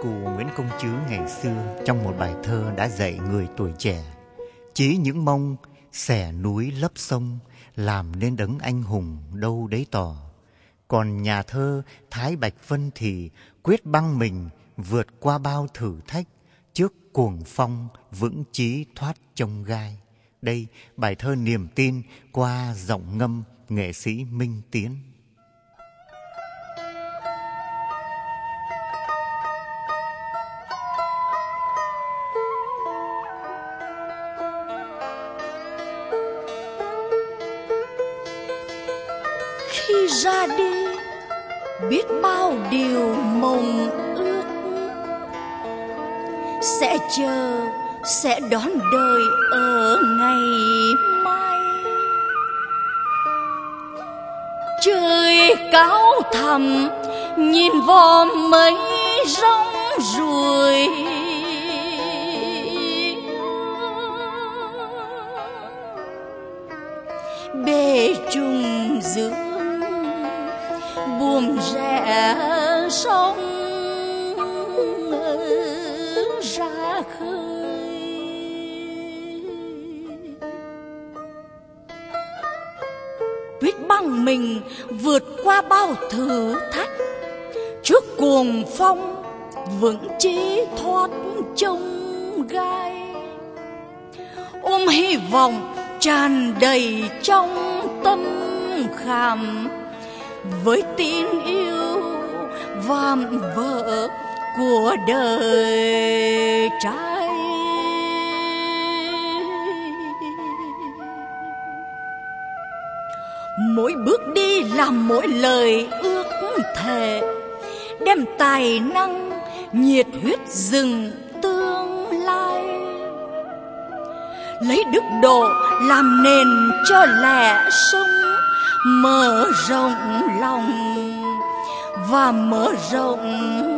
Cụ Nguyễn Công Trứ ngày xưa trong một bài thơ đã dạy người tuổi trẻ: chí những mông xẻ núi lấp sông, làm nên đấng anh hùng đâu đấy tỏ. Còn nhà thơ Thái Bạch Vân thì quyết băng mình vượt qua bao thử thách, trước cuồng phong vững chí thoát chông gai. Đây bài thơ niềm tin qua giọng ngâm nghệ sĩ Minh Tiến. Khi ra đi biết bao điều mộng ước, sẽ chờ, sẽ đón đời ở ngày mai. Trời cao thẳm nhìn vòm mây rong ruổi, bể trùng dương buồm rẽ sông ra khơi. Quyết băng mình vượt qua bao thử thách, trước cuồng phong vững chí thoát chông gai. Ôm hy vọng tràn đầy trong tâm khảm, với tin yêu vàm vỡ của đời trai. Mỗi bước đi làm mỗi lời ước thề, đem tài năng nhiệt huyết dựng tương lai. Lấy đức độ làm nền cho lẽ sống, mở rộng lòng và mở rộng